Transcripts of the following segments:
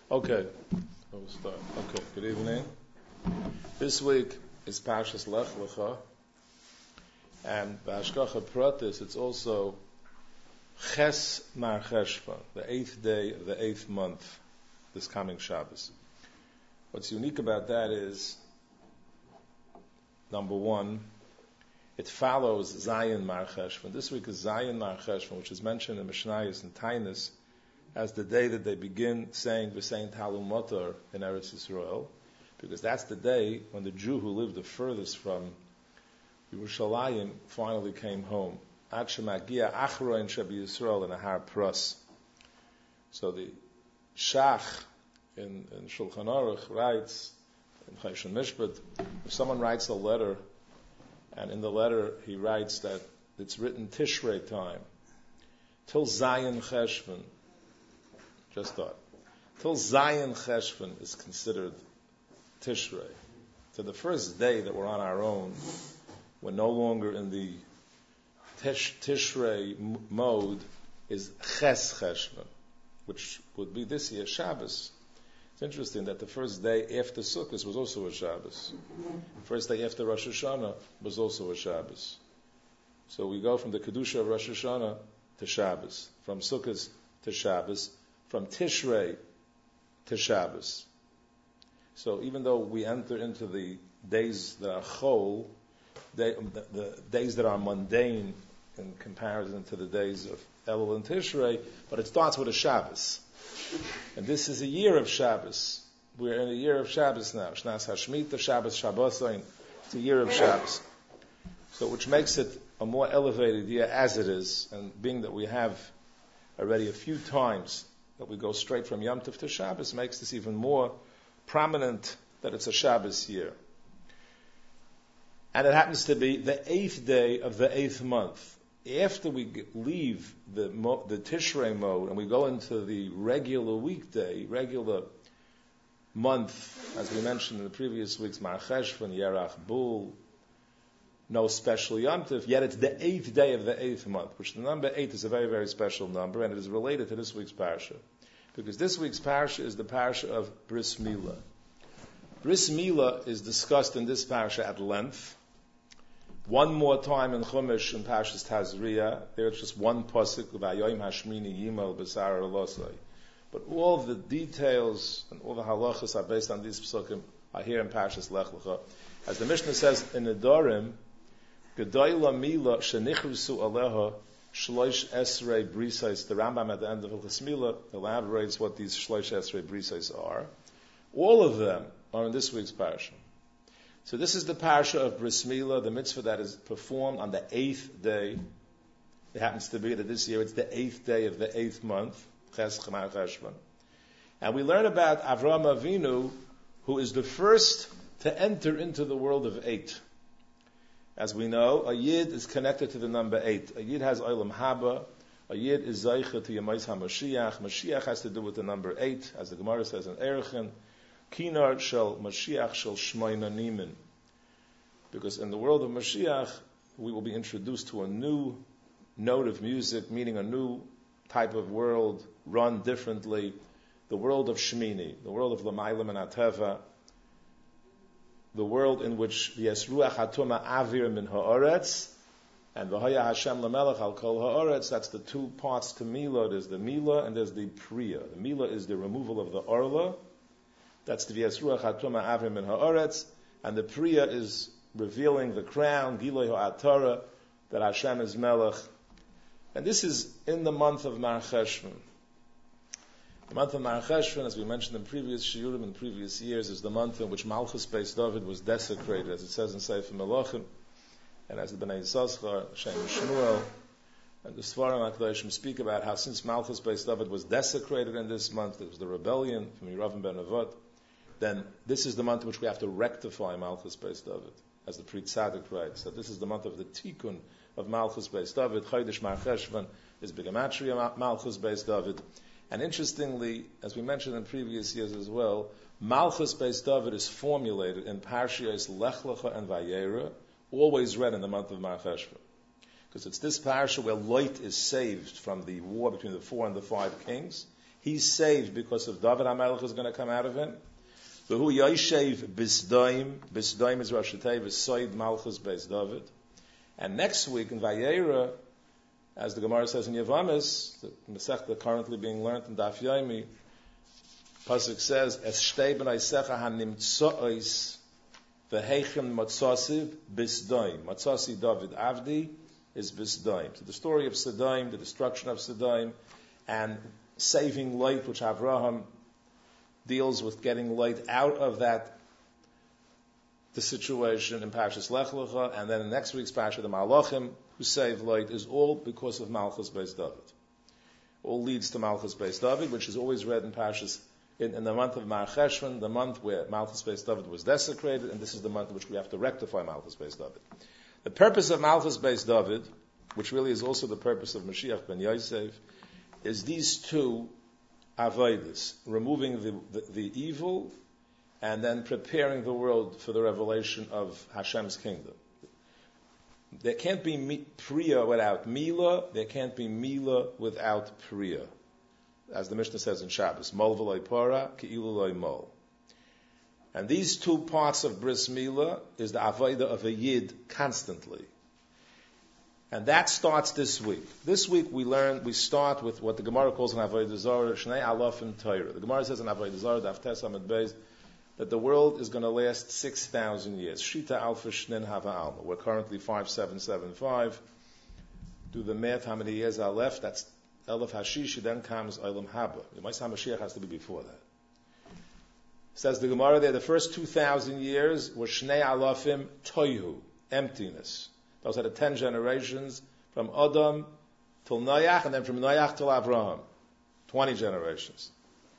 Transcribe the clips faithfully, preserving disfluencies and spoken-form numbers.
Okay, we'll start. Okay, good evening. This week is Parshas Lech Lecha, and B'Hashgacha Pratis, it's also Ches Mar Cheshvan, the eighth day of the eighth month, this coming Shabbos. What's unique about that is, number one, it follows Zayin Mar Cheshvan. This week is Zayin Mar Cheshvan, which is mentioned in Mishnayos and Tainis as the day that they begin saying V'sein Talum Motor in Eretz Yisrael, because that's the day when the Jew who lived the furthest from Yerushalayim finally came home. Ad shemagia achroin shebi Yisrael in a har pras. So the Shach in, in Shulchan Aruch writes, in Chayshon Mishpat, if someone writes a letter, and in the letter he writes that it's written Tishrei time, till Zayin Cheshvan, just thought, till Zayin Cheshvan is considered Tishrei. So the first day that we're on our own, we're no longer in the tish, Tishrei m- mode, is Ches Cheshvan, which would be this year Shabbos. It's interesting that the first day after Sukkot was also a Shabbos. The first day after Rosh Hashanah was also a Shabbos. So we go from the Kedusha of Rosh Hashanah to Shabbos, from Sukkot to Shabbos, from Tishrei to Shabbos. So even though we enter into the days that are chol, day, the, the days that are mundane in comparison to the days of Elul and Tishrei, but it starts with a Shabbos. And this is a year of Shabbos. We're in a year of Shabbos now. Shnas Hashmita, Shabbos Shabbosayin. It's a year of Shabbos. So which makes it a more elevated year as it is, and being that we have already a few times that we go straight from Yom Tov to Shabbos, makes this even more prominent that it's a Shabbos year. And it happens to be the eighth day of the eighth month. After we leave the the Tishrei mode and we go into the regular weekday, regular month, as we mentioned in the previous weeks, Mar Cheshvan, Yerach Bul, no special Yom Tov, yet it's the eighth day of the eighth month, which the number eight is a very, very special number, and it is related to this week's parasha. Because this week's parasha is the parasha of Bris Milah. Bris Milah is discussed in this parasha at length. One more time in Chumash in Parshas Tazria, there it's just one pasuk, V'ayoyim hashmini yimal b'sar elosai. But all the details and all the halachas are based on these psukim are here in Parshas Lech Lecha. As the Mishnah says in Nedarim, Gedoyla Mila shenichrusu aleha shloish esrei brisais. The Rambam at the end of Hilchos Milah elaborates what these shloish esrei brisais are. All of them are in this week's parasha. So this is the parasha of Bris Milah, the mitzvah that is performed on the eighth day. It happens to be that this year it's the eighth day of the eighth month, Ches Mar Cheshvan. And we learn about Avraham Avinu, who is the first to enter into the world of eight. As we know, a Yid is connected to the number eight. A Yid has Olam Haba. A Yid is Zaycha to Yemais HaMashiach. Mashiach has to do with the number eight, as the Gemara says in Erechin. Kinar shel Mashiach shel Shmoina Nimin. Because in the world of Mashiach, we will be introduced to a new note of music, meaning a new type of world, run differently. The world of Shmini, the world of Lamaylam and Ateva, the world in which the Yesruach Hatuma Avir min Ha'aretz, and V'haya Hashem Lamelech Al Kol Ha'aretz, that's the two parts to Milah. There's the Milah and there's the Priya. The Milah is the removal of the Orla. That's the Yesruach Hatuma Avir min Ha'aretz. And the Priya is revealing the crown, Giloi Ha'atara, that Hashem is Melech. And this is in the month of Mar Cheshvan. The month of Mar Cheshvan, as we mentioned in previous shiurim in previous years, is the month in which Malchus Beis David was desecrated, as it says in Sefer Melachim, and as the Bnei Yissaschar, Shem Shmuel, and the Svarim HaKadoshim speak about how since Malchus Beis David was desecrated in this month, it was the rebellion from Yeravim ben Nevat, then this is the month in which we have to rectify Malchus Beis David, as the Pri Tzaddik writes, that this is the month of the Tikkun of Malchus Beis David. Chodesh Mar Cheshvan is Begematria Malchus Beis David. And interestingly, as we mentioned in previous years as well, Malchus Beis David is formulated in Parshiyos Lech Lecha and Vayera, always read in the month of Mar Cheshvan. Because it's this parsha where Lot is saved from the war between the four and the five kings, He's saved because of David HaMelech is going to come out of him. V'hu Yoshev Bisdaim. Bisdaim is Rosh Hashanah, Soid Malchus Beis David. And next week in Vayera, as the Gemara says in Yevamos, the Masechta currently being learned in Daf Yomi, Pasuk says, Es shtei b'nai secha hanimtsois v'heichem matzosiv bisdaim. Matzosi David Avdi is bisdaim. So the story of Sodom, the destruction of Sodom, and saving light, which Avraham deals with getting light out of that, the situation in Parshas Lech Lecha, and then in next week's Parsha, the Malachim who save light, is all because of Malchus Beis David. All leads to Malchus Beis David, which is always read in Parshas in, in the month of Mar Cheshvan, the month where Malchus Beis David was desecrated, and this is the month in which we have to rectify Malchus Beis David. The purpose of Malchus Beis David, which really is also the purpose of Mashiach ben Yosef, is these two avodas, removing the, the, the evil and then preparing the world for the revelation of Hashem's kingdom. There can't be Priya without Mila, there can't be Mila without Priya. As the Mishnah says in Shabbos, Mol v'loy para, ki'ilu loy mol. And these two parts of Bris Mila is the avodah of a Yid constantly. And that starts this week. This week we learn, we start with what the Gemara calls an Avodah Zarah, Shnei Alafim Torah. The Gemara says in Avodah Zarah, Daf Tes Amud Beis, that the world is going to last six thousand years. Shita Alfa Shnin Hava Alma. We're currently five seven seven five. Do the math, how many years are left? That's Elef Hashish, then comes Olam Haba. The Ma'aseh HaMashiach has to be before that. Says the Gemara there, the first two thousand years were Shnei Alafim Toihu, emptiness. Those are the ten generations from Adam till Noach, and then from Noach till Abraham. Twenty generations.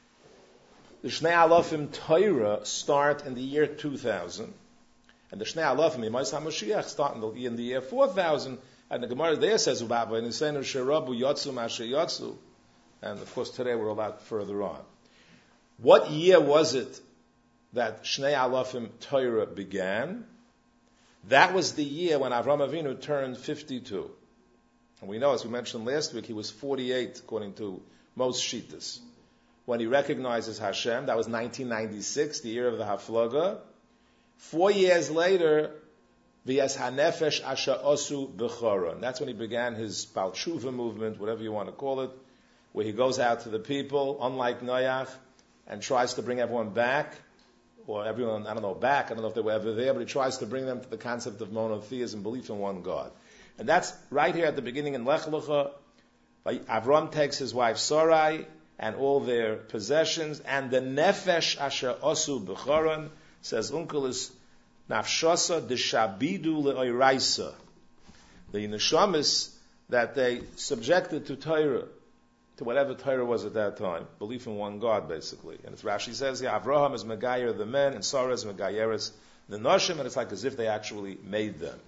The Shnei Alafim Torah start in the year two thousand, and the Shnei Alafim Yemais HaMashiach start in the, in the year four thousand. And the Gemara there says, "Ubaba and Nisenu Sherabu Yotzu Mashe Yotzu," and of course today we're a lot further on. What year was it that Shnei Alafim Torah began? That was the year when Avraham Avinu turned fifty-two. And we know, as we mentioned last week, he was forty-eight, according to most Shittas. When he recognizes Hashem, that was nineteen ninety-six, the year of the Haflaga. Four years later, V'yas HaNefesh Asher Osu B'choron. That's when he began his Baal Tshuva movement, whatever you want to call it, where he goes out to the people, unlike Noach, and tries to bring everyone back. Or everyone, I don't know, back, I don't know if they were ever there, but he tries to bring them to the concept of monotheism, belief in one God. And that's right here at the beginning in Lech Lecha. Avram takes his wife Sarai and all their possessions, and the Nefesh Asher Osu B'choron, says Unkelis, Nafshosa Deshabidu Le'oiraisa. The Neshamis that they subjected to Torah, to whatever Torah was at that time, belief in one God, basically. And as Rashi says here, Avraham is Megayer the men, and Sarah is Megayeres the Noshim, and it's like as if they actually made them.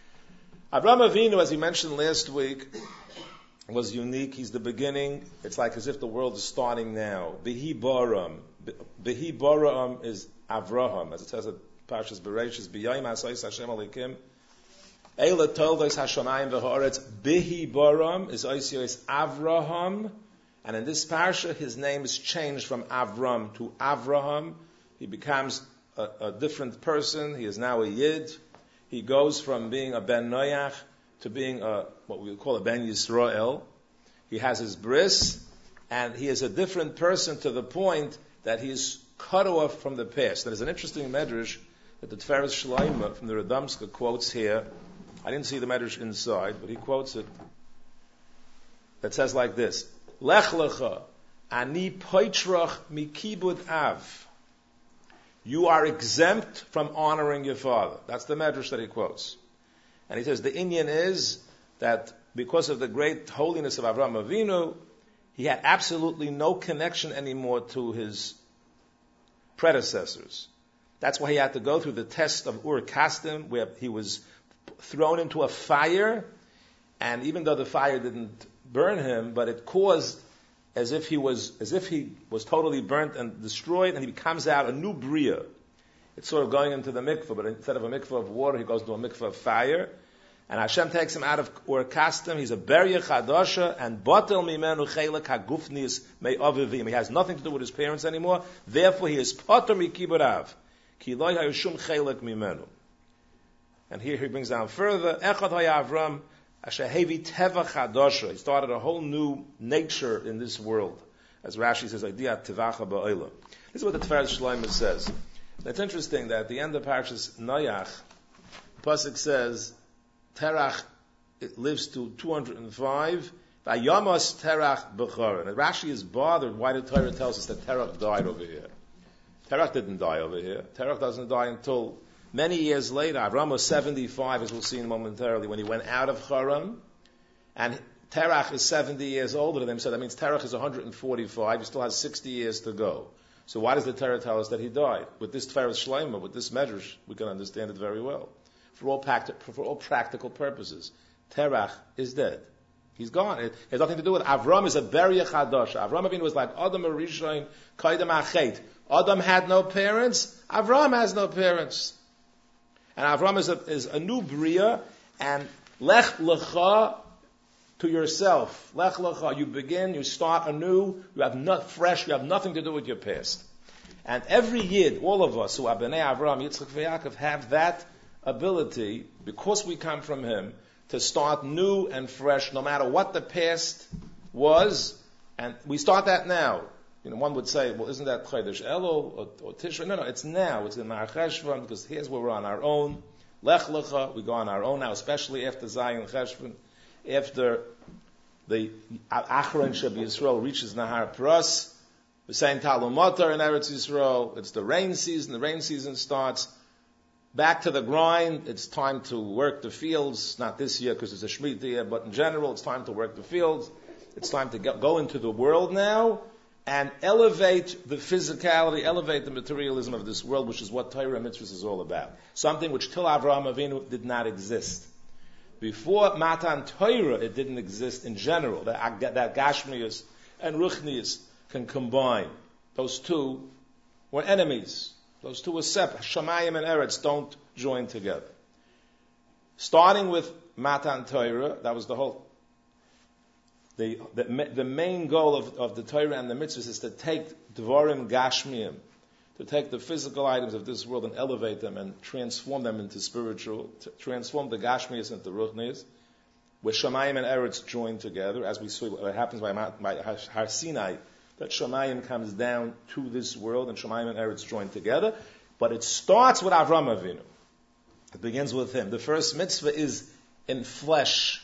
Avraham Avinu, as he mentioned last week, was unique. He's the beginning. It's like as if the world is starting now. Behi Baram. Behi Baram is Avraham, as it says at Parshas Bereshis, B'yayim Asayis Hashem Alikim. Eila Toldos Hashamayim v'Haaretz. Bihi Baram is Oisios Avraham, and in this parsha his name is changed from Avram to Avraham. He becomes a, a different person. He is now a Yid. He goes from being a Ben Noach to being a what we would call a Ben Yisrael. He has his bris, and he is a different person to the point that he is cut off from the past. There's an interesting medrash that the Tiferes Shlomo from the Radomska quotes here. I didn't see the medrash inside, but he quotes it. That says like this: Lech lecha, ani poitrach mikibud av. You are exempt from honoring your father. That's the medrash that he quotes. And he says the inyan is that because of the great holiness of Avraham Avinu, he had absolutely no connection anymore to his predecessors. That's why he had to go through the test of Ur Kasdim, where he was thrown into a fire, and even though the fire didn't burn him, but it caused as if he was as if he was totally burnt and destroyed, and he comes out a new bria. It's sort of going into the mikveh, but instead of a mikveh of water, he goes to a mikveh of fire. And Hashem takes him out of Ur Kasdim. He's a Beria Chadasha, and Batel Mimenu Chelek Hagufnis Mei Avivim. He has nothing to do with his parents anymore. Therefore, he is Pater Mikiburav. Ki lo hayushum Chelek Mimenu. And here he brings down further, Echad Haya Avram, Asher Hevi Teva Chadasha. He started a whole new nature in this world. As Rashi says, Idea Tevacha Ba'olam. This is what the Tiferes Shloimeh says. It's interesting that at the end of Parashas Noach, Pasuk says, Terach it lives to two hundred five. Vayamas Terach b'chara. And Rashi is bothered why the Torah tells us that Terach died over here. Terach didn't die over here. Terach doesn't die until many years later. Avram was seventy-five, as we'll see momentarily, when he went out of Haran. And Terach is seventy years older than him, so that means Terach is one hundred forty-five. He still has sixty years to go. So why does the Torah tell us that he died? With this Tiferes Shloimeh, with this medrash, we can understand it very well. For all, practi- for all practical purposes, Terach is dead. He's gone. It has nothing to do with it. Avram is a Beria Chadasha. Avram Avinu was like Adam Arishain, Kaidam Achet. Adam had no parents. Avram has no parents. And Avram is a, is a new Bria, and Lech Lecha to yourself. Lech Lecha. You begin, you start anew, you have not fresh, you have nothing to do with your past. And every Yid, all of us who are Bnei Avram, Yitzchak v'Yaakov, have that ability, because we come from him, to start new and fresh, no matter what the past was, and we start that now. You know, one would say, well, isn't that Chodesh Elul or, or Tishrei? No, no, it's now. It's in Mar Cheshvan, because here's where we're on our own. Lech Lecha, we go on our own now, especially after Zayin Cheshvan, after the Achron Sheb Yisrael reaches Nahar Pras, the same Talmud Matar in Eretz Yisrael, it's the rain season, the rain season starts. Back to the grind, it's time to work the fields, not this year because it's a Shemitah year, but in general, it's time to work the fields. It's time to go into the world now and elevate the physicality, elevate the materialism of this world, which is what Torah Mitzvahs is all about. Something which till Avraham Avinu did not exist. Before Matan Torah, it didn't exist in general. That, that Gashmias and Ruchnias can combine. Those two were enemies. Those two were separate. Shamayim and Eretz don't join together. Starting with Matan Torah, that was the whole, the, the, the main goal of, of the Torah and the mitzvahs is to take Dvarim Gashmiyim, to take the physical items of this world and elevate them and transform them into spiritual, to transform the Gashmiyas into Ruchnias, where Shamayim and Eretz join together, as we see what happens by, by Har Sinai, that Shamayim comes down to this world and Shamayim and Eretz join together. But it starts with Avram Avinu. It begins with him. The first mitzvah is in flesh.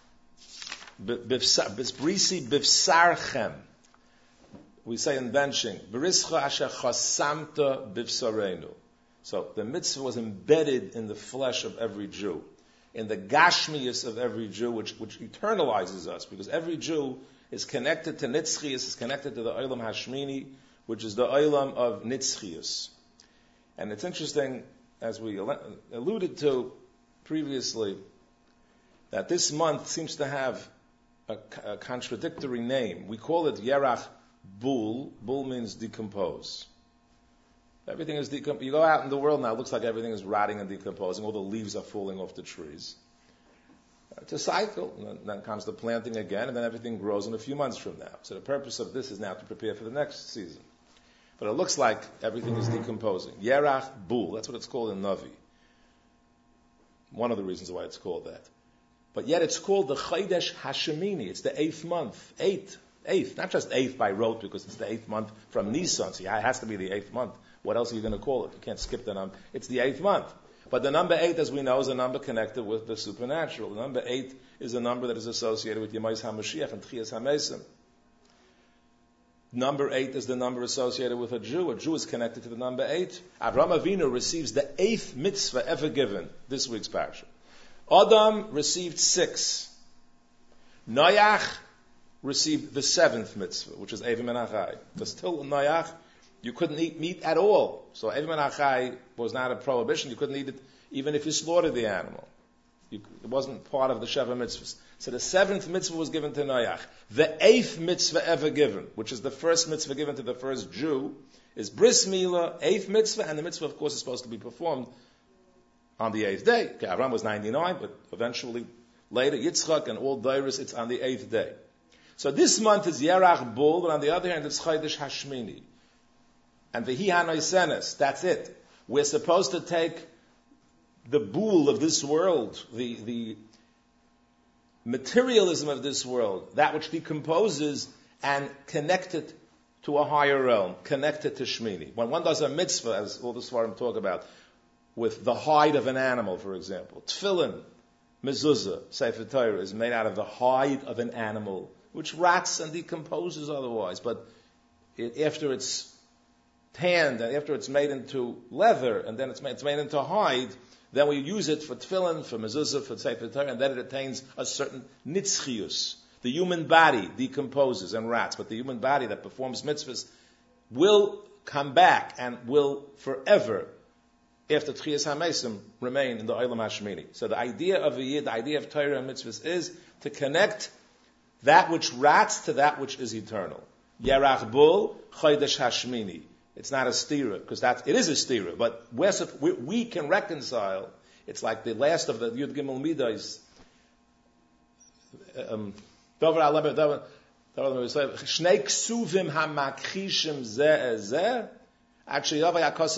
Brisi bivsarchem. We say in benching, Berischa asher chasamta bivsarenu. So the mitzvah was embedded in the flesh of every Jew, in the gashmius of every Jew, which, which eternalizes us, because every Jew is connected to Nitzchius, is connected to the Olam Hashmini, which is the Olam of Nitzchius. And it's interesting, as we alluded to previously, that this month seems to have a, a contradictory name. We call it Yerach Bul. Bul means decompose. Everything is decomposing. You go out in the world now, it looks like everything is rotting and decomposing. All the leaves are falling off the trees. It's a cycle, and then comes the planting again, and then everything grows in a few months from now. So the purpose of this is now to prepare for the next season. But it looks like everything is decomposing. Yerach Bul, that's what it's called in Navi. One of the reasons why it's called that. But yet it's called the Chodesh Hashemini. It's the eighth month. Eighth. Eighth. Not just eighth by rote, because it's the eighth month from Nisan. So it has to be the eighth month. What else are you going to call it? You can't skip the number. It's the eighth month. But the number eight, as we know, is a number connected with the supernatural. The number eight is a number that is associated with Yemais HaMashiach and Tchias HaMesim. Number eight is the number associated with a Jew. A Jew is connected to the number eight. Avraham Avinu receives the eighth mitzvah ever given, this week's parasha. Adam received six. Noach received the seventh mitzvah, which is Evim Menachai. Because till Noach, you couldn't eat meat at all. So Evim Menachai was not a prohibition. You couldn't eat it even if you slaughtered the animal. You, it wasn't part of the Sheva mitzvahs. So the seventh mitzvah was given to Noach. The eighth mitzvah ever given, which is the first mitzvah given to the first Jew, is Bris Milah, eighth mitzvah, and the mitzvah, of course, is supposed to be performed on the eighth day. Okay, Avram was ninety-nine, but eventually later Yitzchak and all Dairis, it's on the eighth day. So this month is Yerach Bul, but on the other hand, it's Chodesh Hashmini. And V'hi HaNoisenes, that's it. We're supposed to take the Bul of this world, the, the materialism of this world, that which decomposes, and connect it to a higher realm, connect it to Shmini. When one does a mitzvah, as all the Svarim talk about, with the hide of an animal, for example, Tefillin, mezuzah, Sefer Torah, is made out of the hide of an animal, which rots and decomposes otherwise. But it, after it's tanned, and after it's made into leather, and then it's made, it's made into hide, then we use it for tefillin, for mezuzah, for Sefer Torah, and then it attains a certain nitzchius. The human body decomposes and rots, but the human body that performs mitzvahs will come back and will forever, after Tchias HaMesim, remain in the Olam HaShmini. So the idea of a Yid, the idea of Torah and mitzvahs is to connect that which rots to that which is eternal. Yerach Bul, Chodesh Hashmini. It's not a stira, because that it is a stira, but we're, we, we can reconcile. It's like the last of the Yud Gimel Midas. Um, Shnei ksuvim hamakchishim zeh zeh. Actually, yeah, there's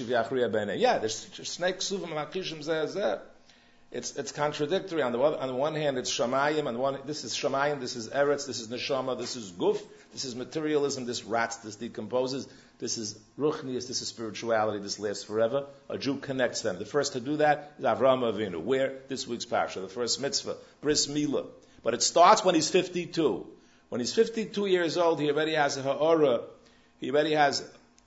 Shnei ksuvim hamakchishim zeh zeh. It's it's contradictory. On the one, on the one hand, it's Shamayim, and one this is Shamayim, this is Eretz, this is Neshama, this is Guf, this is materialism, this rats, this decomposes, this is Ruchnius, this is spirituality, this lasts forever. A Jew connects them. The first to do that is Avraham Avinu. Where? This week's parsha, the first mitzvah, Bris Milah. But it starts when he's fifty-two. When he's fifty-two years old, he already has a ha'ora, he already has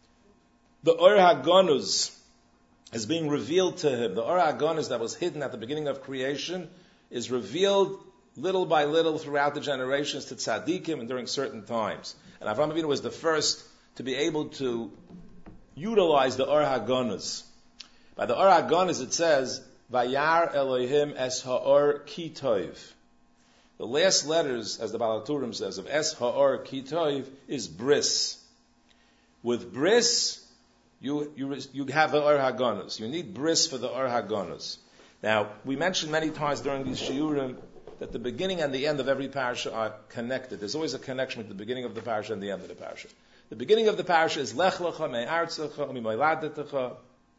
the Or HaGonuz is being revealed to him. The Or HaGonuz that was hidden at the beginning of creation is revealed little by little throughout the generations to tzaddikim and during certain times. And Avraham Avinu was the first to be able to utilize the Or HaGonuz. By the Or HaGonuz it says, Vayar Elohim es ha'or ki toiv. The last letters, as the Baal HaTurim says, of es ha'or ki toiv is bris. With bris, You, you, you have the Or HaGonuz. You need bris for the Or HaGonuz. Now, we mentioned many times during these shiurim that the beginning and the end of every parasha are connected. There's always a connection with the beginning of the parasha and the end of the parasha. The beginning of the parasha is Lech lecha me'artzecha u'mimoladetcha.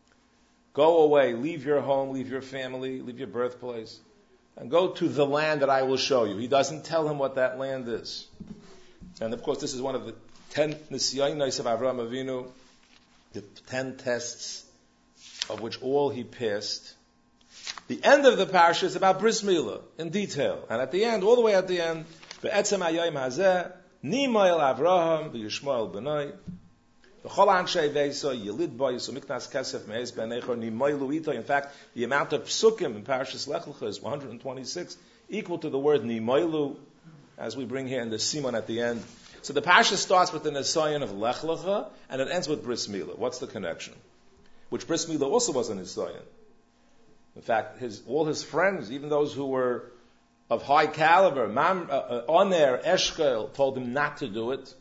Go away, leave your home, leave your family, leave your birthplace, and go to the land that I will show you. He doesn't tell him what that land is. And of course, this is one of the ten nisyonos of Avraham Avinu, the ten tests of which all he passed. The end of the parasha is about Bris Milah in detail. And at the end, all the way at the end, Ve'etzem hayom hazeh, Nimayel Avraham, V'yishmael b'nai, V'chol anshei veiso, Yelid bo, Yisu miknas kesef, Me'ez b'neicho, Nimayelu ito. In fact, the amount of psukim in Parashas Lech Lecha is one hundred twenty-six, equal to the word Nimayelu, as we bring here in the Simon at the end. So the parasha starts with the Nisayon of Lech Lecha, and it ends with Bris Milah. What's the connection? Which Bris Milah also was a Nisayon. In fact, his, all his friends, even those who were of high caliber, Mam, uh, uh, Oner, Eshkel, told him not to do it.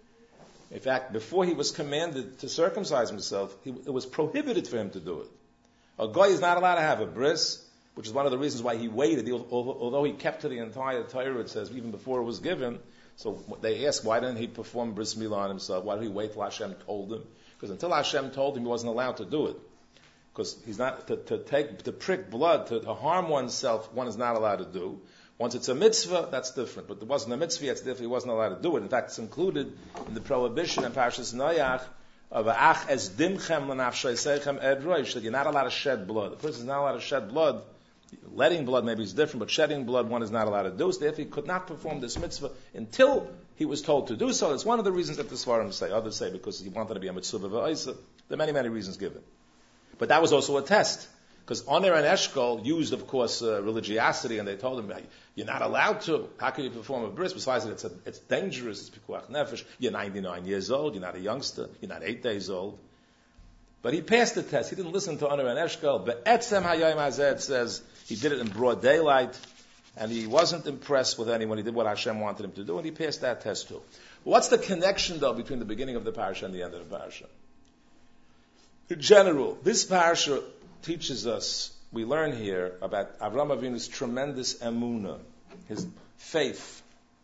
In fact, before he was commanded to circumcise himself, he, it was prohibited for him to do it. A guy is not allowed to have a bris, which is one of the reasons why he waited. He, although he kept to the entire Torah, it says, even before it was given. So they asked, why didn't he perform bris milah on himself? Why did he wait till Hashem told him? Because until Hashem told him, he wasn't allowed to do it. Because he's not to, to take to prick blood, to, to harm oneself, one is not allowed to do. Once it's a mitzvah, that's different. But it wasn't a mitzvah, it's different. He wasn't allowed to do it. In fact, it's included in the prohibition in Parashas Noach of ach es dimchem l'nafshay seichem edroish, that you're not allowed to shed blood. The person is not allowed to shed blood. Letting blood maybe is different, but shedding blood one is not allowed to do. So therefore, he could not perform this mitzvah until he was told to do so. It's one of the reasons that the Svarim say. Others say because he wanted to be a mitzvah v'oisa. There are many, many reasons given. But that was also a test. Because Oner and Eshkol used, of course, uh, religiosity, and they told him, you're not allowed to. How can you perform a bris? Besides, it's, a, it's dangerous. It's pikuach nefesh. You're ninety-nine years old. You're not a youngster. You're not eight days old. But he passed the test. He didn't listen to Oner and Eshkol. But Etzem Hayayim Hazeh says he did it in broad daylight, and he wasn't impressed with anyone. He did what Hashem wanted him to do, and he passed that test too. What's the connection, though, between the beginning of the parasha and the end of the parasha? In general, this parasha teaches us we learn here about Avraham Avinu's tremendous emunah, his faith.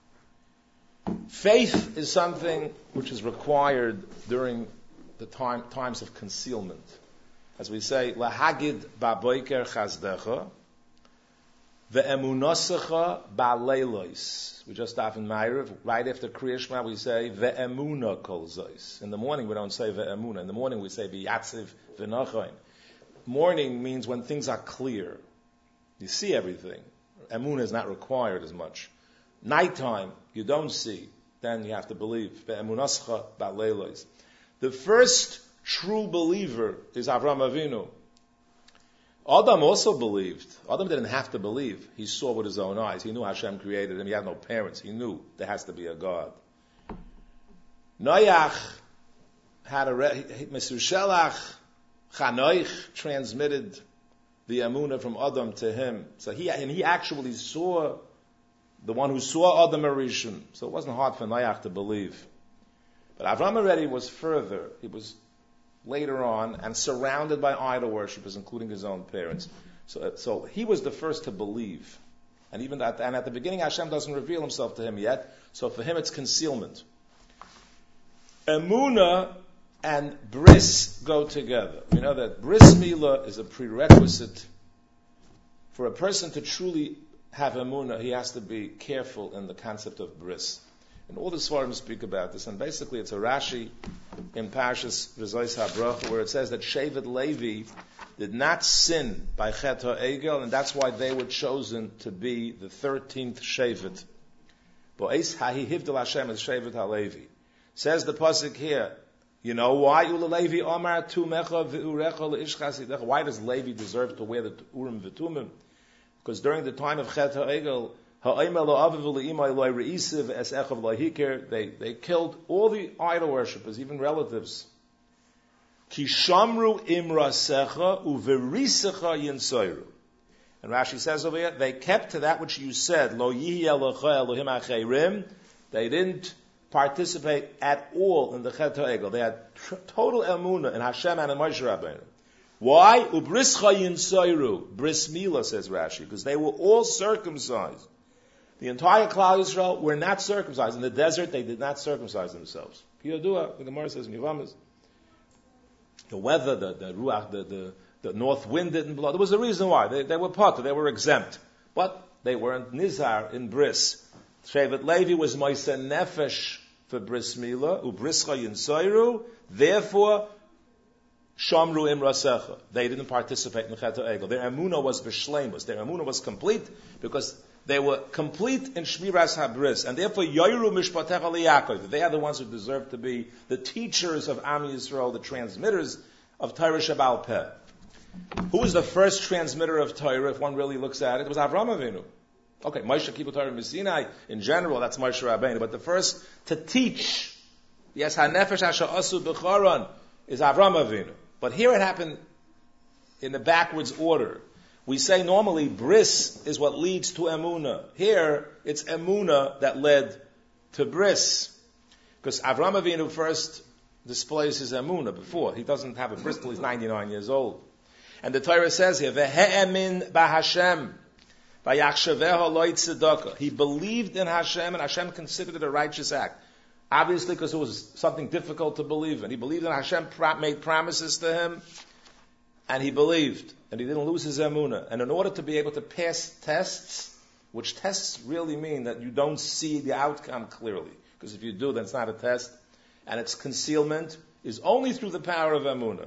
Faith is something which is required during the time, times of concealment. As we say, lahagid ba'boiker chazdecha, ve'emunosecha ba'leilos. We just stop in Ma'ariv, right after Kriya Shema, we say ve'emuna kol zois. In the morning we don't say ve'emuna. In the morning we say b'yatziv v'nochain. Morning means when things are clear. You see everything. Emunah is not required as much. Nighttime, you don't see. Then you have to believe. Ve'emunoscha ba'leilos. The first true believer is Avraham Avinu. Adam also believed. Adam didn't have to believe. He saw with his own eyes. He knew Hashem created him. He had no parents. He knew there has to be a God. Noach had a Mesushelach Chanoich transmitted the Emunah from Adam to him. So he and he actually saw the one who saw Adam Arishon. So it wasn't hard for Noach to believe. But Avram already was further. He was later on and surrounded by idol worshippers, including his own parents. So, so he was the first to believe. And even at, and at the beginning, Hashem doesn't reveal himself to him yet. So for him, it's concealment. Emunah and bris go together. We know that bris milah is a prerequisite for a person to truly have emunah. He has to be careful in the concept of bris. And all the Svarim speak about this, and basically it's a Rashi in Parshas Rizos HaBracha where it says that Shevet Levi did not sin by Chet HaEgel, and that's why they were chosen to be the thirteenth Shevet. Bo'ez hahi hivdel Hashem is Shevet HaLevi. Says the pasuk here, you know why Ulalevi Omar Tumecha V'urecha L'Ishchasidecha? Why does Levi deserve to wear the Urim V'tumim? Because during the time of Chet HaEgel, They, they killed all the idol worshippers, even relatives. Kishamru imrasecha uverisecha yinsoiru. And Rashi says over here, they kept to that which you said. Lo yihi elocha Elohim acherim. They didn't participate at all in the Chet HaEgel. They had tr- total emunah in Hashem and in Moshe Rabbeinu. Why? Ubrischa yinsoiru. Bris milah, says Rashi, because they were all circumcised. The entire Klal Yisrael were not circumcised. In the desert, they did not circumcise themselves. Piyodua, the Gemara says in Yevamis, the weather, the, the ruach, the, the, the north wind didn't blow. There was a reason why. They, they were potter, they were exempt. But they weren't nizar in bris. Shevet Levi was moisa nefesh for bris milah, ubrischa yinsoiru, therefore, Shamru imrasecha. They didn't participate in the Chet HaEgel. Their emunah was b'shleimus. Their emunah was complete because they were complete in Shmiras HaBris, and therefore Yoiru Mishpatecha LiYaakov. They are the ones who deserve to be the teachers of Am Yisrael, the transmitters of Torah Shabbal Peh. Who was the first transmitter of Torah, if one really looks at it? It was Avraham Avinu. Okay, Moshe Kibbutz Torah Sinai, in general, that's Moshe Rabbeinu, but the first to teach, yes, HaNefesh Asher Asu B'Charon, is Avraham Avinu. But here it happened in the backwards order. We say normally bris is what leads to emuna. Here, it's emuna that led to bris. Because Avraham Avinu first displays his emuna before. He doesn't have a bris till he's ninety-nine years old. And the Torah says here, Ve'e'emin b'Hashem, v'yachshaveho lo tzedakah. He believed in Hashem, and Hashem considered it a righteous act. Obviously, because it was something difficult to believe in. He believed in Hashem, made promises to him, and he believed. And he didn't lose his emunah. And in order to be able to pass tests, which tests really mean that you don't see the outcome clearly, because if you do, then it's not a test, and its concealment is only through the power of emunah.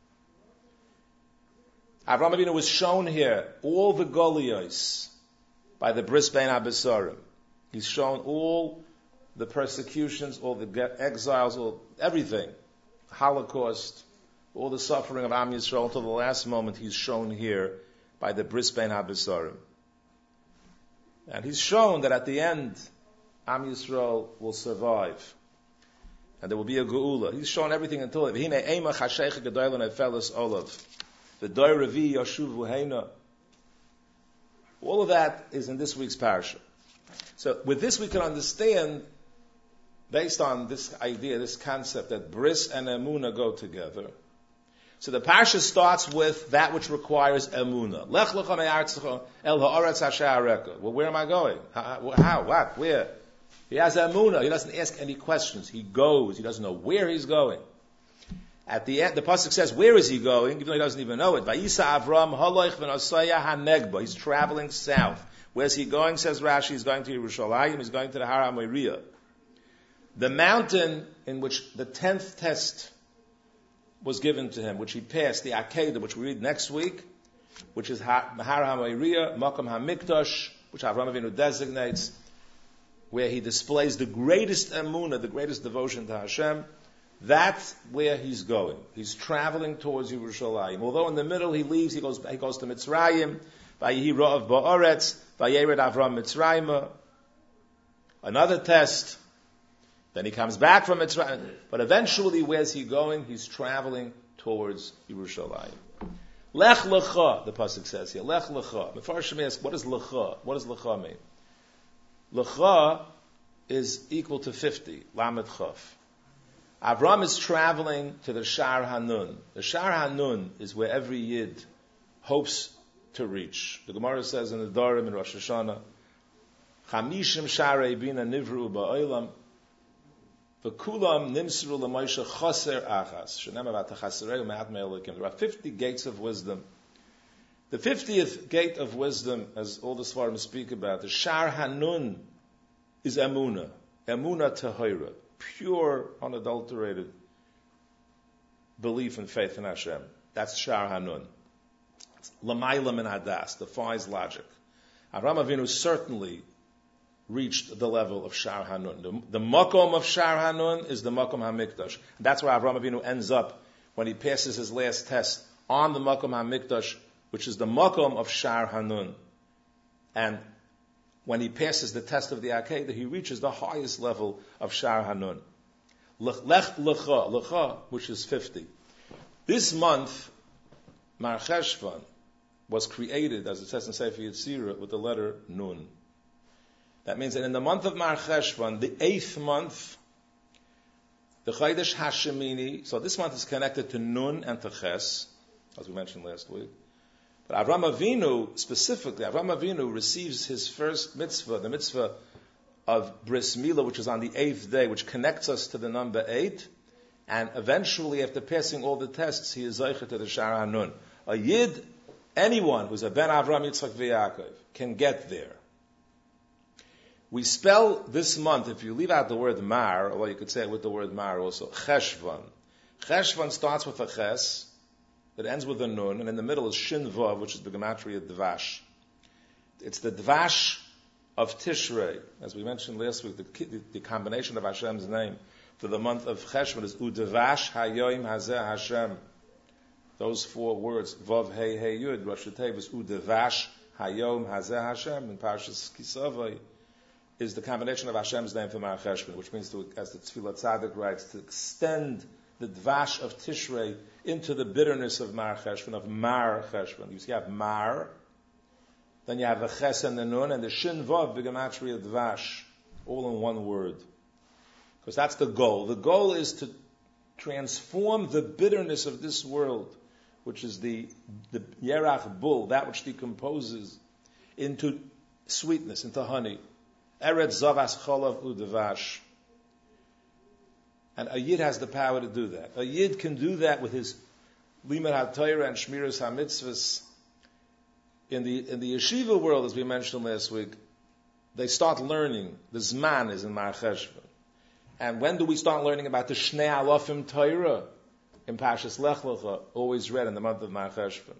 Avraham Avinu was shown here all the Golios by the Bris Bein HaBesarim. He's shown all the persecutions, all the exiles, all everything, Holocaust, all the suffering of Am Yisrael until the last moment. He's shown here by the Bris Bein HaBesarim. And he's shown that at the end, Am Yisrael will survive. And there will be a Geula. He's shown everything until it. V'hine eimach ha'sheicha gedoylon efeles olav. V'doy revi yashuv v'heina. All of that is in this week's parasha. So with this we can understand, based on this idea, this concept that bris and emunah go together. So the parsha starts with that which requires emunah. Lech lecha me'artzecha el ha'aretz asher areka. Well, where am I going? How? How? What? Where? He has emunah. He doesn't ask any questions. He goes. He doesn't know where he's going. At the end, the pasuk says, where is he going? Even though he doesn't even know it. Vayisa Avram haloich v'nosaya hanegba. He's traveling south. Where's he going? Says Rashi. He's going to Yerushalayim. He's going to the Har HaMoriah. The mountain in which the tenth test was given to him, which he passed, the Akedah, which we read next week, which is Har HaMoriah, Makom HaMikdash, which Avraham Avinu designates, where he displays the greatest emunah, the greatest devotion to Hashem. That's where he's going. He's traveling towards Yerushalayim. Although in the middle he leaves, he goes, he goes to Mitzrayim, Vayihi Ra'av Ba'aretz, Vayered Avram Mitzrayim. Another test. Then he comes back from Mitzrayim. But eventually, where's he going? He's traveling towards Yerushalayim. Lech lecha, the pasuk says here. Lech lecha. Mefarshim ask, what is lecha? What does lecha mean? Lecha is equal to fifty. Lamed chaf. Avram is traveling to the Shar Hanun. The Shar Hanun is where every Yid hopes to reach. The Gemara says in the Dorim in Rosh Hashanah, Chamishim Sharei Bina Nivru Ba'olam, V'kulam Nimsru L'Moshe Chaser Achas. Shenem Avat HaChaserei U'Me'at Me'elikim. There are fifty gates of wisdom. The fiftieth gate of wisdom, as all the Svarim speak about, the Shar Hanun is Emunah. Emunah Tehira. Pure, unadulterated belief and faith in Hashem. That's Shar Hanun. L'mayla min hadas, defies logic. Avraham Avinu certainly reached the level of Shar Hanun. The, the makom of Shar Hanun is the makom HaMikdash. That's where Avraham Avinu ends up when he passes his last test on the makom HaMikdash, which is the makom of Shar Hanun. And when he passes the test of the Akedah, he reaches the highest level of Shar Hanun. Lech lecha, lecha, which is fifty. This month, Mar Cheshvan was created, as it says in Sefer Yetzirah, with the letter Nun. That means that in the month of Mar Cheshvan, the eighth month, the Chodesh Hashemini, so this month is connected to Nun and to Ches, as we mentioned last week. But Avraham Avinu, specifically, Avraham Avinu receives his first mitzvah, the mitzvah of Bris Milah, which is on the eighth day, which connects us to the number eight. And eventually, after passing all the tests, he is Zeicher to the Shar Hanun. A Yid, anyone who's a Ben Avraham, Yitzchak, V'Yaakov, can get there. We spell this month, if you leave out the word Mar, although you could say it with the word Mar also, Cheshvan. Cheshvan starts with a Ches, it ends with a Nun, and in the middle is Shin Vav, which is the gematria Dvash. It's the Dvash of Tishrei. As we mentioned last week, the, the, the combination of Hashem's name for the month of Cheshvan is Udvash Hayoim Hazeh Hashem. Those four words, Vav Hey Hey Yud, Rosh Hashanah is Udvash Hayom Hazeh Hashem, in Parshas Kisavai, is the combination of Hashem's name for Mar Cheshvan, which means, to, as the Tefillah Tzaddik writes, to extend the Dvash of Tishrei into the bitterness of Mar Cheshvan, of Mar Cheshvan. You see, you have Mar, then you have the Ches and the Nun, and the Shin Vav, the gematria Dvash, all in one word. Because that's the goal. The goal is to transform the bitterness of this world, which is the, the Yerach bull, that which decomposes, into sweetness, into honey. Eretz Zavas Cholav Udavash. And a Yid has the power to do that. A Yid can do that with his Limud HaTorah and Shmiras HaMitzvahs. In the, in the yeshiva world, as we mentioned last week, they start learning. The Zman is in Mar Cheshvan. And when do we start learning about the Shnei Alofim Torah? In Parshas Lech Lecha, always read in the month of Mar Cheshvan.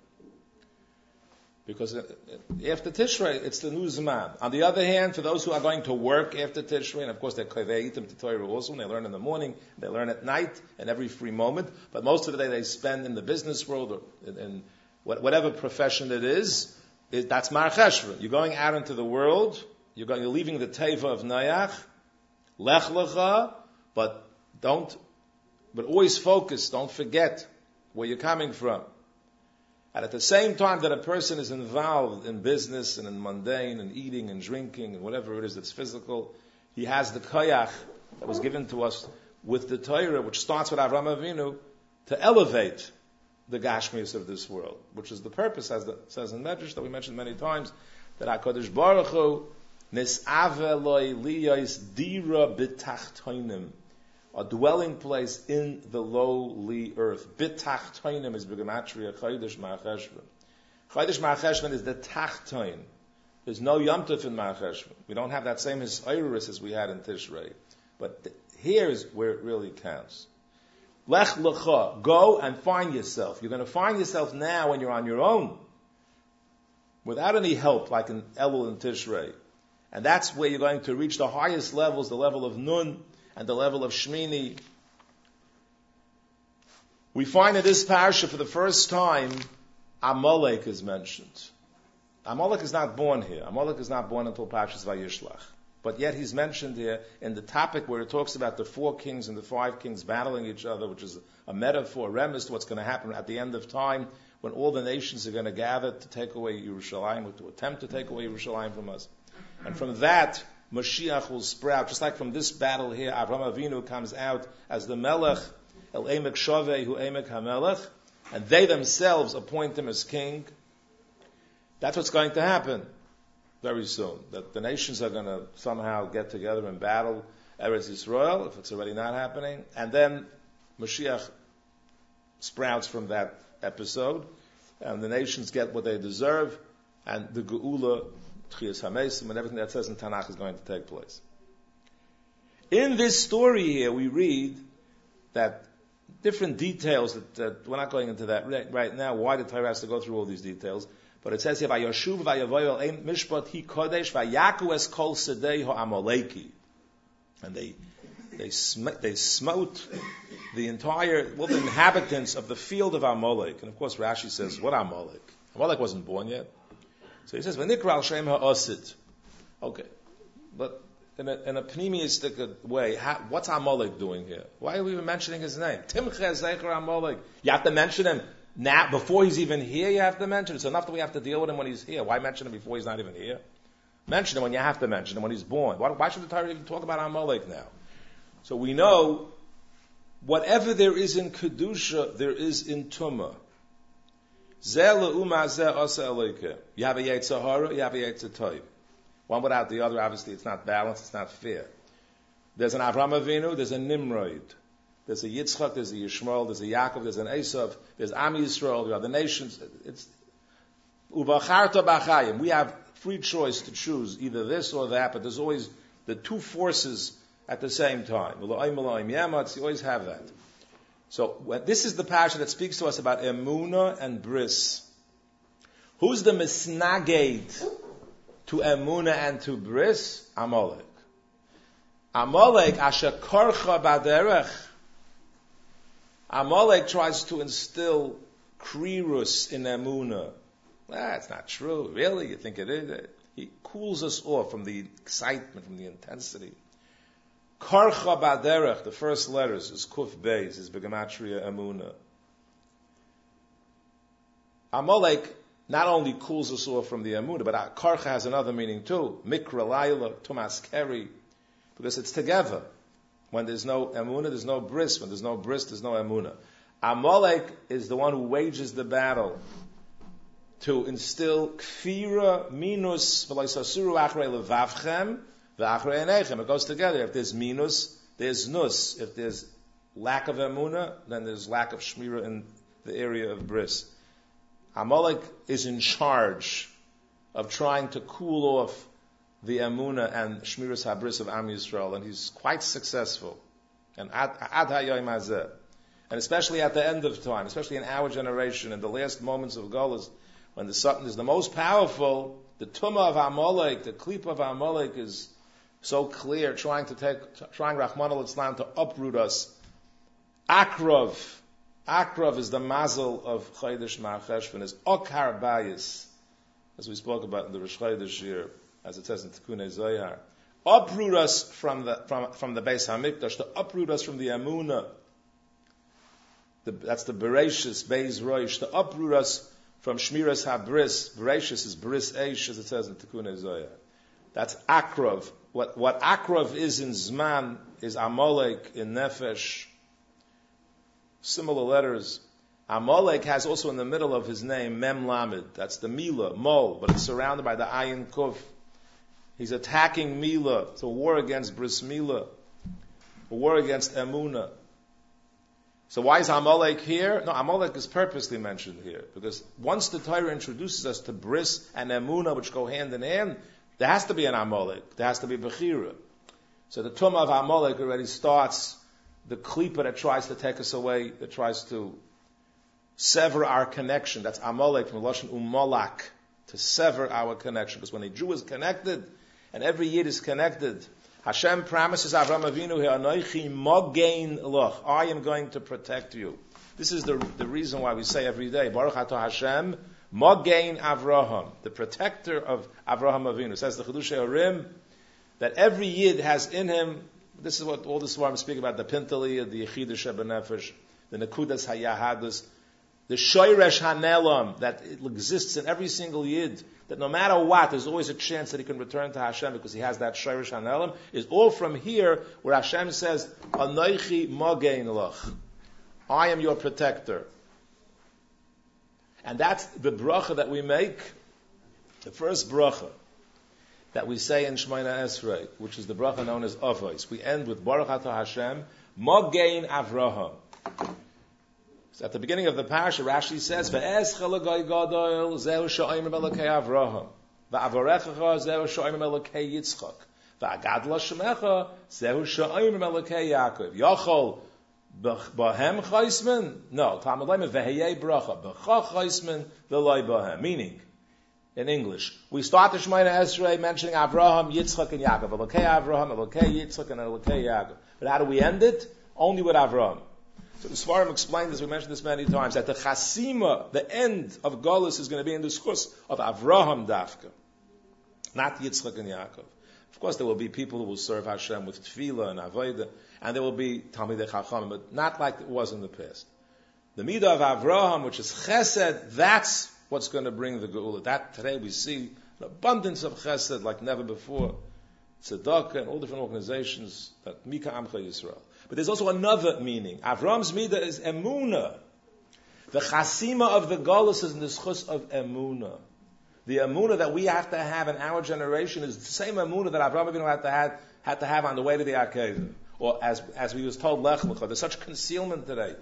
Because after Tishrei, it's the new Zman. On the other hand, for those who are going to work after Tishrei, and of course they're Kaveitim to Torah also, and they learn in the morning, they learn at night, and every free moment, but most of the day they spend in the business world, or in, in whatever profession it is, it, that's Mar Cheshvan. You're going out into the world, you're, going, you're leaving the Teva of Noach, Lech Lecha, but don't, but always focus, don't forget where you're coming from. And at the same time that a person is involved in business and in mundane and eating and drinking and whatever it is that's physical, he has the koyach that was given to us with the Torah, which starts with Avraham Avinu, to elevate the Gashmius of this world, which is the purpose, as it says in Medrash, that we mentioned many times, that HaKadosh Baruch Hu nis'ave loy liyos dira b'tachtoinim, a dwelling place in the lowly earth. B'tachtoinim is b'gematria Chodesh Ma'acheshvan. Chodesh Ma'acheshvan is the tachtoin. There's no Yom Tov in Ma'acheshvan. We don't have that same Hisayrus as we had in Tishrei. But th- here is where it really counts. Lech lecha, go and find yourself. You're going to find yourself now when you're on your own, without any help, like in Elul and Tishrei. And that's where you're going to reach the highest levels, the level of Nun and the level of Shmini. We find in this parasha for the first time, Amalek is mentioned. Amalek is not born here. Amalek is not born until Parshas Vayishlach. But yet he's mentioned here in the topic where it talks about the four kings and the five kings battling each other, which is a metaphor, remiss to what's going to happen at the end of time, when all the nations are going to gather to take away Yerushalayim, or to attempt to take away Yerushalayim from us. And from that, Mashiach will sprout. Just like from this battle here, Avraham Avinu comes out as the Melech, El Emek Shaveh Hu Emek HaMelech, and they themselves appoint him as king. That's what's going to happen very soon. That the nations are going to somehow get together and battle Eretz Yisrael, if it's already not happening. And then Mashiach sprouts from that episode, and the nations get what they deserve, and the Geula, Tchias HaMesim, and everything that says in Tanakh is going to take place. In this story here, we read that different details, that, that we're not going into that right, right now, why the Torah has to go through all these details, but it says here, Vayoshuv vayavoy el ein mishpat hi kodesh vayaku es kol sedei ha'amaleki. And they, they, sm- they smote the entire, well, the inhabitants of the field of Amalek. And of course, Rashi says, what Amalek? Amalek wasn't born yet. So he says, V'nikra al shem ha'osid. Okay. But in a, in a pneumistic way, how, what's Amalek doing here? Why are we even mentioning his name? Timche zecher Amalek. You have to mention him now, before he's even here, you have to mention. It's enough that we have to deal with him when he's here. Why mention him before he's not even here? Mention him when you have to mention him, when he's born. Why, why should the Torah even talk about Amalek now? So we know, whatever there is in Kedusha, there is in Tumah. Zeh le'uma zeh asa eloke. You have a Yetzer Hara, you have a Yetzer Tov. One without the other, obviously it's not balanced, it's not fair. There's an Avraham Avinu, there's a Nimrod. There's a Yitzchak, there's a Yishmael, there's a Yaakov, there's an Esav, there's Am Yisrael, there are the nations. It's Uvacharta B'chayim. We have free choice to choose either this or that, but there's always the two forces at the same time. You always have that. So when, this is the parasha that speaks to us about Emunah and Bris. Who's the misnaged to Emunah and to Bris? Amalek. Amalek asher korcha baderech. Amalek tries to instill krirus in Emunah. That's not true. Really? You think it is? He cools us off from the excitement, from the intensity. Karcha baderech, the first letters, is kuf beis, is begematria Emunah. Amalek not only cools us off from the Emunah, but karcha has another meaning too. Mikra layla, tumas keri, because it's together. When there's no Emunah, there's no bris. When there's no bris, there's no Emunah. Amalek is the one who wages the battle to instill kfira minus v'loisasuru achrei levavchem v'achrei enechem. It goes together. If there's minus, there's nus. If there's lack of Emunah, then there's lack of shmira in the area of bris. Amalek is in charge of trying to cool off the Emunah and Shmiras HaBris of Am Yisrael, and he's quite successful. And ad hayoyim hazeh, and especially at the end of time, especially in our generation, in the last moments of Golus, when the Satan is the most powerful, the Tumah of Amalek, the Klip of Amalek is so clear, trying to take, trying Rahman al-Islam to uproot us. Akrav, Akrav is the mazel of Chodesh Ma'acheshvan, is Okar Bayis, as we spoke about in the Rosh Chodesh year, as it says in Tikkun Zohar. Uproot us from the from from the Beis Hamikdash, to uproot us from the Emunah. The, that's the Bereshis, Beis Roish, to uproot us from Shmiras HaBris. Bereshis is Bris Eish, as it says in Tikkun Zohar. That's Akrav. What what Akrav is in Zman is Amalek in Nefesh. Similar letters. Amalek has also in the middle of his name Mem Lamed. That's the Mila, Mol, but it's surrounded by the Ayin Kuf. He's attacking Mila. It's a war against Bris Mila, a war against Emunah. So why is Amalek here? No, Amalek is purposely mentioned here because once the Torah introduces us to Bris and Emunah, which go hand in hand, there has to be an Amalek. There has to be Bechira. So the Tumah of Amalek already starts the klipa that tries to take us away, that tries to sever our connection. That's Amalek from Lashon Umalak, to sever our connection. Because when a Jew is connected, and every Yid is connected, Hashem promises Avraham Avinu, Anochi mogein loch, I am going to protect you. This is the, the reason why we say every day, Baruch Atah Hashem, mogein Avraham, the protector of Avraham Avinu. It says the Chidushei Orim, that every Yid has in him, this is what all this is why I'm speaking about, the Pintali, the Yechidah Shebenefesh, the Nekudas Hayahadus, the Shoyresh Hanelam, that it exists in every single Yid, that no matter what, there's always a chance that he can return to Hashem because he has that Shoyresh Hanelam, is all from here where Hashem says, Anoichi Mogein Lach, I am your protector. And that's the bracha that we make, the first bracha that we say in Shemona Esrei, which is the bracha known as Avos. We end with Baruch Atah Hashem, Mogein Avraham. So at the beginning of the parasha, Rashi says, "Ve'ez chalagai gadol zehu sha'im melokei Avraham, ve'avarechacha zehu sha'im melokei Yitzchak, ve'agadla shemecha zehu sha'im melokei Yaakov." Yachol b'hem chaisman? No, Talmud Leimer ve'heyei bracha b'cha chaisman v'loi b'hem. Meaning, in English, we start the Shemona Esrei mentioning Avraham, Yitzchak, and Yaakov. Elokei Avraham, Elokei Yitzchak, and Elokei Yaakov. But how do we end it? Only with Avraham. So the Svarim explained this, we mentioned this many times, that the Chasima, the end of Golus, is going to be in the schus of Avraham Dafka, not Yitzchak and Yaakov. Of course, there will be people who will serve Hashem with Tefillah and Avodah, and there will be Talmidei Chacham, but not like it was in the past. The Midah of Avraham, which is Chesed, that's what's going to bring the Geula. That today we see an abundance of Chesed like never before. Tzedakah and all different organizations that Mika Amcha Yisrael. But there's also another meaning. Avram's Midah is Emunah. The Chasima of the Golus is in the schus of Emunah. The Emunah that we have to have in our generation is the same Emunah that Avram Avinu had to have, had to have on the way to the Akedah. Or as as we was told, Lech Lecha. There's such concealment today.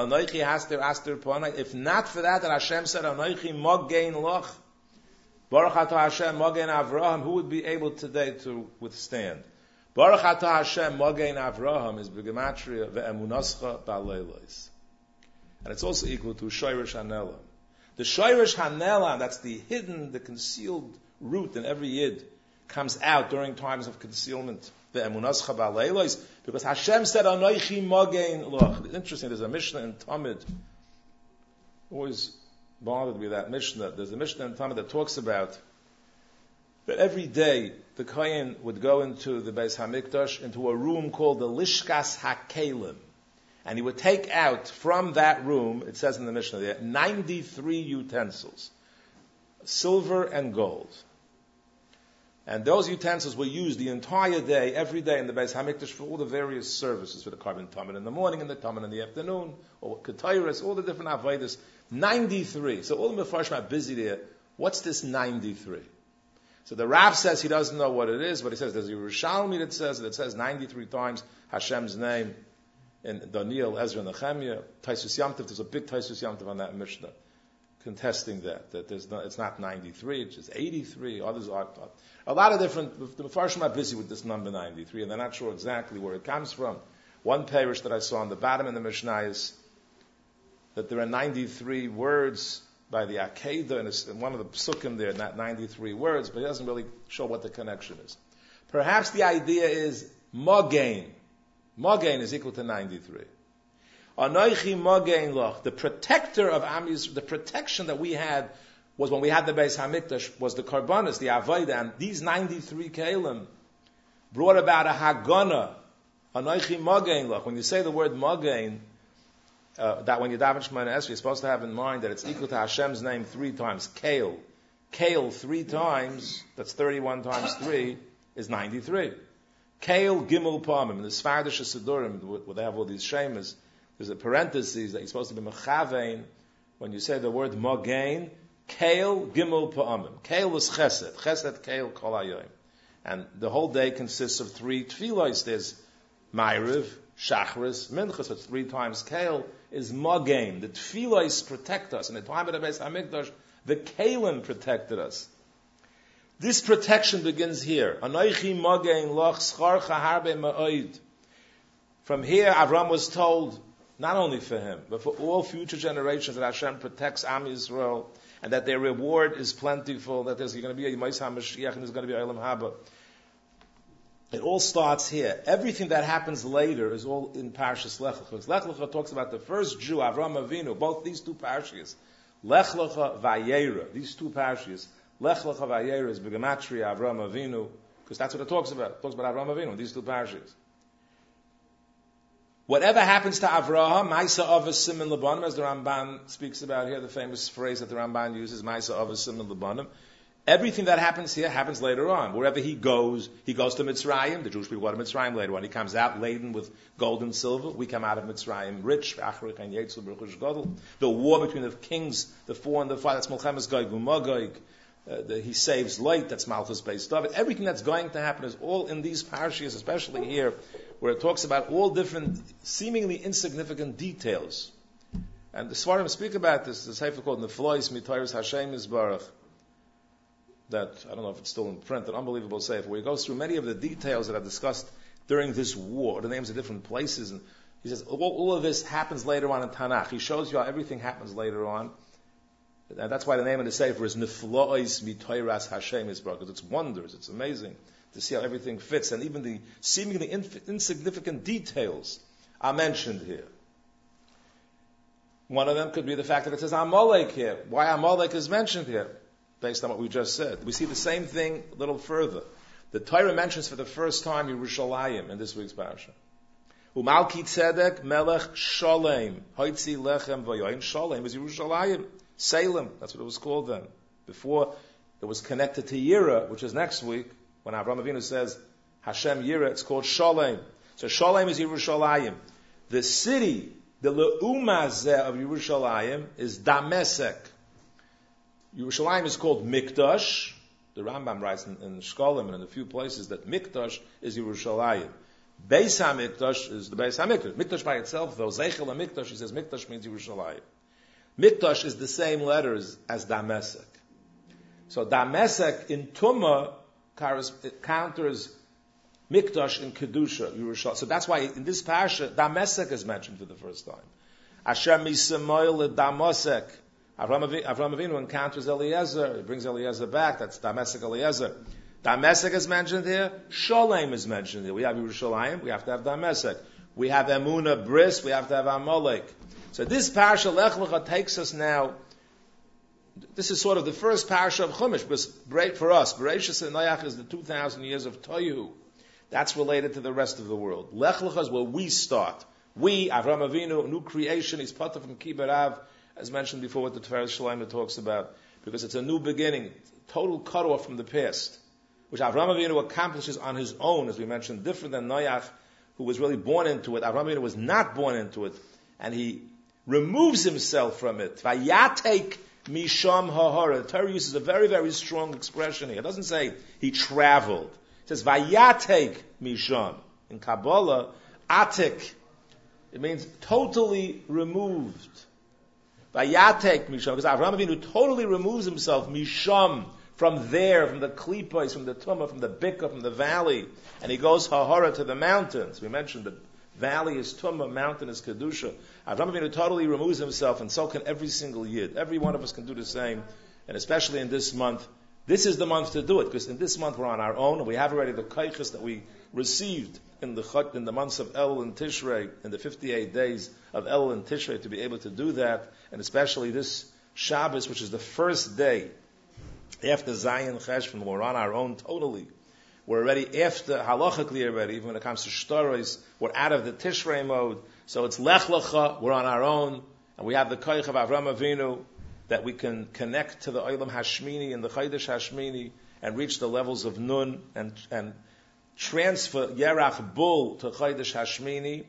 If not for that, that Hashem said, Anoichi mogein loch, Baruch Atah Hashem mogein Avraham, who would be able today to withstand? Baruch Atah Hashem mogein Avraham is b'gematria ve'emunascha ba'leilos. And it's also equal to Shoyresh Hanelam. The Shoyresh Hanelam, that's the hidden, the concealed root in every Yid, comes out during times of concealment. Ve'emunascha ba'leilos, because Hashem said, Anoichi mogein loch. Interesting, there's a Mishnah in Talmud, always bothered with that Mishnah. There's a Mishnah in Talmud that talks about that every day the Kohen would go into the Beis HaMikdash, into a room called the Lishkas HaKelim, and he would take out from that room, it says in the Mishnah there, ninety-three utensils, silver and gold. And those utensils were used the entire day, every day in the Beis HaMikdash for all the various services, for the Karban Tamid in the morning and the Tamid in the afternoon, or Ketairis, all the different Avodas. ninety-three. So all the Mefarshim are busy there. What's this ninety-three? So the Rav says he doesn't know what it is, but he says there's a Yerushalmi that says it. It says ninety-three times Hashem's name in Daniel, Ezra, and Nehemiah. Taisus Yamtiv, there's a big Taisus Yamtiv on that Mishnah, contesting that, that there's no, it's not ninety-three, it's just eighty-three. Others are, a lot of different, the Mefarshim are busy with this number ninety-three, and they're not sure exactly where it comes from. One parish that I saw on the bottom in the Mishnah is that there are ninety-three words by the Akedah, and in one of the psukim there, not ninety-three words, but it doesn't really show what the connection is. Perhaps the idea is Mogain. Mogain is equal to ninety-three. Anoichi Mogain Loch, the protector of Am Yisrael, the protection that we had was when we had the Beis HaMikdash, was the Karbanis, the Avodah, and these ninety-three Kalim brought about a Hagana. Anoichi Mogain Loch. When you say the word Mogain, Uh, that when you daven Shemona Esrei, you're supposed to have in mind that it's equal to Hashem's name three times. Kael. Kael three times, that's thirty-one times three, is ninety-three. Kael Gimel Pamim. In the Sfardish Sidurim, where they have all these shemas, there's a parenthesis that you're supposed to be mechavein when you say the word mogain, kail gimel pa'amim. Kail is chesed. Chesed, kail, kol hayoim. And the whole day consists of three tefillos. There's Ma'ariv, Shachris, Minchas, so three times kail is mogain. The tefillos protect us. In the time of the Beis HaMikdash, the kalim protected us. This protection begins here. Anoichi mogain loch scharcha harbe ma'oid. From here, Avram was told, not only for him, but for all future generations, that Hashem protects Am Yisrael, and that their reward is plentiful, that there's going to be a Yemais HaMashiach, and there's going to be a Olam Haba. It all starts here. Everything that happens later is all in Parshas Lech Lecha. Lech Lecha talks about the first Jew, Avram Avinu, both these two parashas. Lech Lecha Vayera, these two parashas. Lech Lecha Vayera is Begematria Avram Avinu, because that's what it talks about. It talks about Avram Avinu, these two parashas. Whatever happens to Avraham, Maisa Avos Siman Lebanim, as the Ramban speaks about here, the famous phrase that the Ramban uses, Maisa Avos Siman Lebanim. Everything that happens here happens later on. Wherever he goes, he goes to Mitzrayim. The Jewish people go to Mitzrayim later on. He comes out laden with gold and silver. We come out of Mitzrayim rich. The war between the kings, the four and the five, that's Melchemes Gog u'Magog. Uh, the, he saves light, that's Malchus Beis David. Everything that's going to happen is all in these parashas, especially here, where it talks about all different, seemingly insignificant details. And the Svarim speak about this. There's a sefer called Neflois Mitoros Hashem Yisbarach, that, I don't know if it's still in print, an unbelievable sefer, where he goes through many of the details that are discussed during this war, the names of different places, and he says, all, all of this happens later on in Tanakh. He shows you how everything happens later on. And that's why the name of the sefer is Neflois Mitoras Hashem Yisbarach, because it's wonders, it's amazing to see how everything fits, and even the seemingly inf- insignificant details are mentioned here. One of them could be the fact that it says Amalek here. Why Amalek is mentioned here, based on what we just said. We see the same thing a little further. The Torah mentions for the first time Yerushalayim in this week's parasha. Umalki Tzedek Melech Sholem Hoitzi Lechem Vayoin. Sholem is Yerushalayim. Salem, that's what it was called then. Before it was connected to Yira, which is next week, when Avraham Avinu says Hashem Yira, it's called Sholem. So Sholem is Yerushalayim. The city, the Le'umazeh of Yerushalayim is Damesek. Yerushalayim is called Mikdash. The Rambam writes in, in Shkolim and in a few places that Mikdash is Yerushalayim. Beis HaMikdash is the Beis HaMikdash. Mikdash by itself, though, Zeichel HaMikdash, he says Mikdash means Yerushalayim. Mikdash is the same letters as Damesek. So Damesek in Tumah counters Mikdash in Kedusha, Yerushalayim. So that's why in this parasha, Damesek is mentioned for the first time. Asher misamoil Damosek. Avraham Avinu encounters Eliezer. He brings Eliezer back. That's Damesek Eliezer. Damesek is mentioned here. Sholem is mentioned here. We have Yerushalayim. We have to have Damesek. We have Emunah Bris. We have to have Amalek. So this parasha Lech Lecha takes us now. This is sort of the first parasha of Chumash, because for us, Bereshis and Noach is the two thousand years of Tohu. That's related to the rest of the world. Lech Lecha is where we start. We, Avraham Avinu, new creation, is part from Kibbutz Av, as mentioned before, what the Tiferes Shlomo talks about, because it's a new beginning, total cutoff from the past, which Avraham Avinu accomplishes on his own, as we mentioned, different than Noach, who was really born into it. Avraham Avinu was not born into it, and he removes himself from it. Vayatek misham hahara. The Torah uses a very, very strong expression here. It doesn't say he traveled. It says vayatek misham. In Kabbalah, atik, it means totally removed. Vayatek misham, because Avraham Avinu totally removes himself misham, from there, from the klipos, from the tumah, from the bika, from the valley, and he goes hahara to the mountains. We mentioned that valley is tumah, mountain is kedusha. Avraham Avinu totally removes himself, and so can every single yid. Every one of us can do the same, and especially in this month. This is the month to do it, because in this month we're on our own, and we have already the kaiches that we received in the in the months of Elul and Tishrei, in the fifty-eight days of Elul and Tishrei, to be able to do that, and especially this Shabbos, which is the first day after Zayin Cheshvan, we're on our own totally. We're already after, halachically already, even when it comes to shtaros, we're out of the Tishrei mode. So it's Lech Lecha, we're on our own, and we have the Koich of Avraham Avinu, that we can connect to the Olam Hashmini and the Chodesh Hashmini, and reach the levels of Nun, and, and transfer Yerach Bul to Chodesh Hashmini,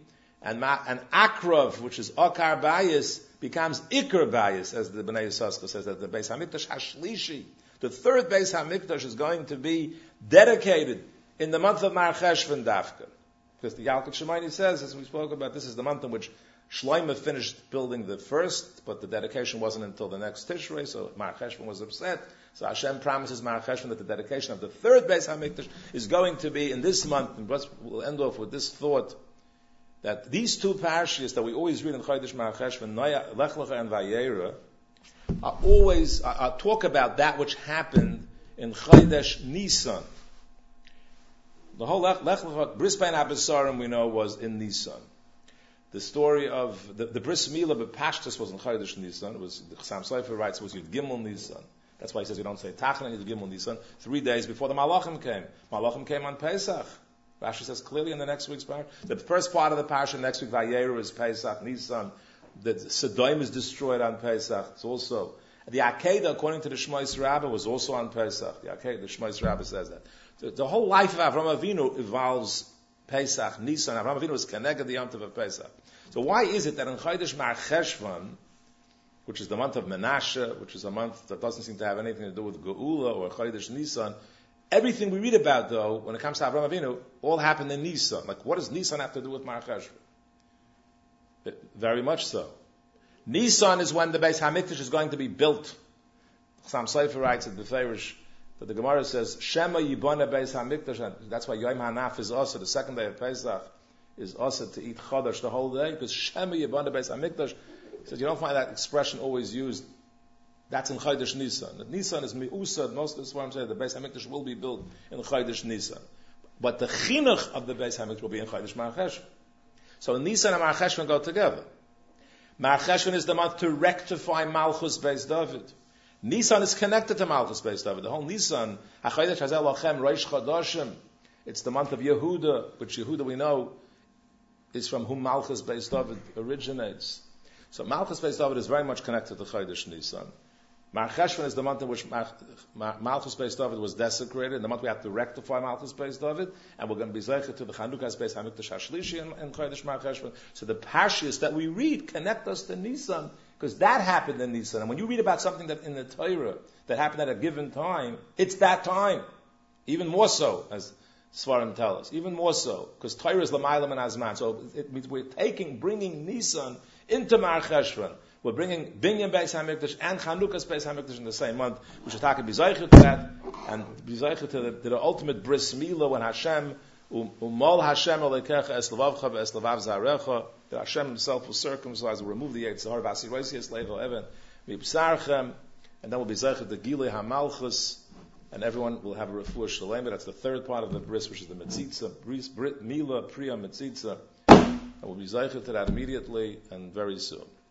And, ma, and Akrav, which is Akar Bayis, becomes Ikar Bayis, as the Bnei Yissaschar says, that the Beis HaMikdash Hashlishi, the third Beis HaMikdash, is going to be dedicated in the month of Mar Cheshvan Dafka. Because the Yalkut Shemaini says, as we spoke about, this is the month in which Shloimeh finished building the first, but the dedication wasn't until the next Tishrei, so Mar Cheshvan was upset. So Hashem promises Mar Cheshvan that the dedication of the third Beis HaMikdash is going to be in this month. And we'll end off with this thought, that these two parashas that we always read in Chodesh Mar Cheshvan, Lech Lecha and Vayera, are always, are, are talk about that which happened in Chodesh Nisan. The whole Lech Lecha, Bris Bein HaBesarim, we know, was in Nisan. The story of the, the Bris Milah B'Pashtus was in Chodesh Nisan. It was, the Chassam Sofer writes, it was Yud Gimel Nisan. That's why he says we don't say Tachan Yud Gimel Nisan. Three days before the Malachim came. Malachim came on Pesach. Rashi says clearly in the next week's parsha. The first part of the parsha next week, Vayeru, is Pesach, Nisan. The Sodom is destroyed on Pesach. It's also the Akedah, according to the Shmois Rabbah, was also on Pesach. The Akedah, the Shmois Rabbah says that. The, the whole life of Avraham Avinu involves Pesach, Nisan. Avraham Avinu was connected the Yom Tov of Pesach. So why is it that in Chodesh Mar Cheshvan, which is the month of Menashe, which is a month that doesn't seem to have anything to do with Geula or Chodesh Nisan, everything we read about, though, when it comes to Avraham Avinu, all happened in Nisan. Like, what does Nisan have to do with Mar Cheshvan? Very much so. Nisan is when the Beis HaMikdash is going to be built. Chassam Sofer writes at the Farish that the Gemara says, Shema Yibana Beis HaMikdash, and that's why Yom HaNaf is also, the second day of Pesach, is also to eat Chodesh the whole day, because Shema Yibana Beis HaMikdash, he says, you don't find that expression always used. That's in Chodesh Nisan. The Nisan is Mi'usad, most of the Svarim say the Beis HaMikdash will be built in Chodesh Nisan. But the Chinuch of the Beis HaMikdash will be in Chodesh Mar Cheshvan. So Nisan and Mar Cheshvan go together. Mar Cheshvan is the month to rectify Malchus Beis David. Nisan is connected to Malchus Beis David. The whole Nisan, HaChodesh Hazel Lachem, Rosh Chodashim, it's the month of Yehuda, which Yehuda we know is from whom Malchus Beis David originates. So Malchus Beis David is very much connected to Chodesh Nisan. Mar Cheshvan is the month in which Malchus Beis David was desecrated, the month we have to rectify Malchus Beis David, and we're going to be zeicher to the Chanukas Beis HaMikdash Hashlishi in, in Chodesh Mar Cheshvan. So the parshas that we read connect us to Nisan, because that happened in Nisan. And when you read about something that in the Torah that happened at a given time, it's that time. Even more so, as Svarim tell us. Even more so, because Torah is L'maylam and Azman. So it means we're taking, bringing Nisan into Mar Cheshvan. We're bringing Binyan Beis HaMikdash and Chanukas Beis HaMikdash in the same month. We should talk and be zeicher to that, and be zeicher to the, to the ultimate bris milah when Hashem, umol Hashem alekecha es levavcha ve'es levav zarecha, that Hashem Himself will circumcise, will remove the Yetzer Hara, v'asiroisi es level even, v'ibsarchem, and then we'll be zeicher to Gilei HaMalchus, and everyone will have a refuah shalem. That's the third part of the bris, which is the mitzitza, bris, brit milah, priya mitzitza, and we'll be zeicher to that immediately and very soon.